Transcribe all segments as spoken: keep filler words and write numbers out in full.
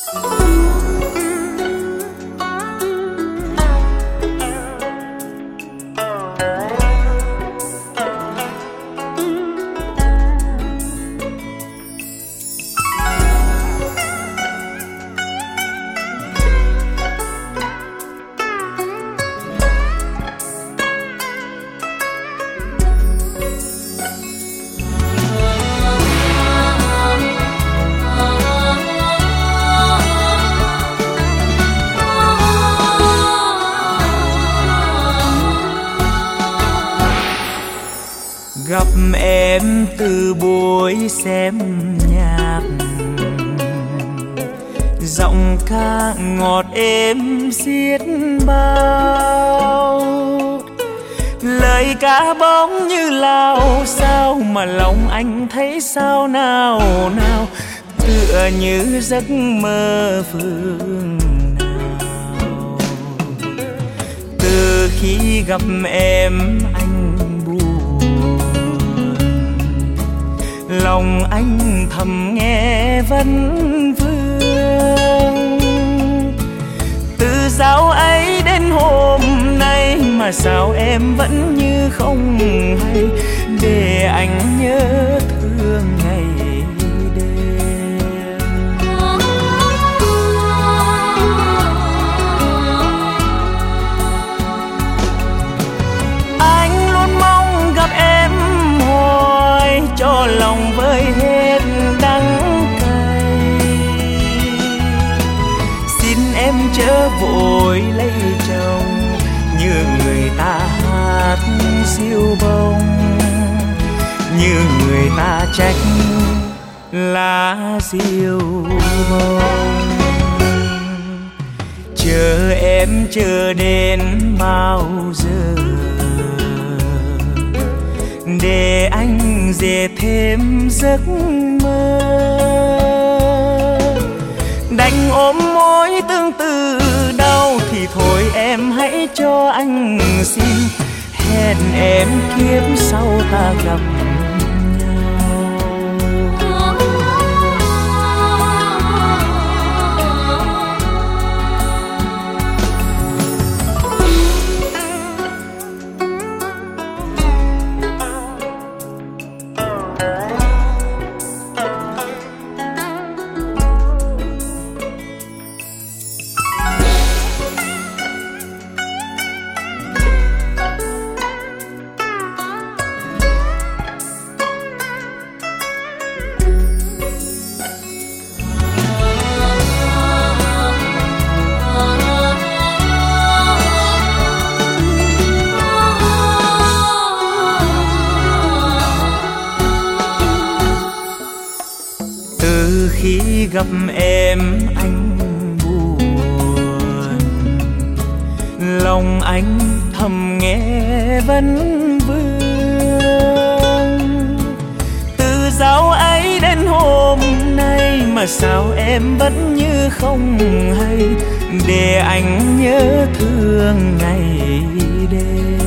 Gặp em từ buổi xem nhạc, giọng ca ngọt êm xiết bao, lời ca bóng như lao sao mà lòng anh thấy sao nào nào, tựa như giấc mơ phương nào. Từ khi gặp em anh lòng anh thầm nghe vấn vương, từ dạo ấy đến hôm nay mà sao em vẫn như không hay, để anh nhớ thương ngày đêm. Anh luôn mong gặp em hoài cho lòng vơi hết đắng cay, xin em chớ vội lấy chồng như người ta hát siêu bông, như người ta trách lá diêu bông. Chờ em chờ đến bao giờ để anh dệt thêm giấc mơ, đành ôm mối tương tư đau thì thôi em hãy cho anh xin, hẹn em kiếp sau ta gặp khi gặp em anh buồn, lòng anh thầm nghe vấn vương, từ dạo ấy đến hôm nay mà sao em vẫn như không hay, để anh nhớ thương ngày đêm.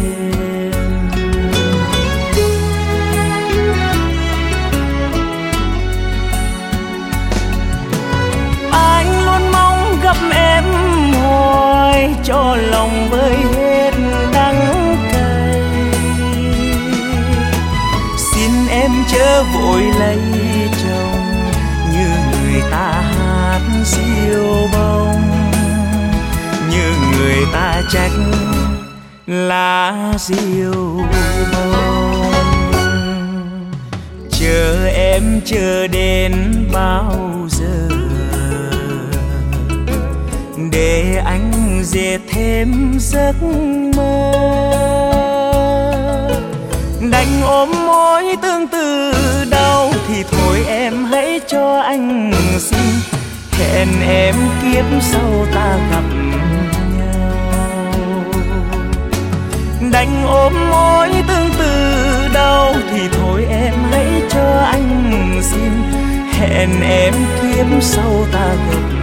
Gặp em hoài cho lòng vơi hết đắng cay, xin em chớ vội lấy chồng như người ta hát siêu bông, như người ta trách lá diêu bông. Chờ em chờ đến bao giờ để anh dệt thêm giấc mơ, đành ôm mối tương tư đau thì thôi em hãy cho anh xin, hẹn em kiếp sau ta gặp nhau. Đành ôm mối tương tư đau thì thôi em hãy cho anh xin, hẹn em kiếp sau ta gặp nhau.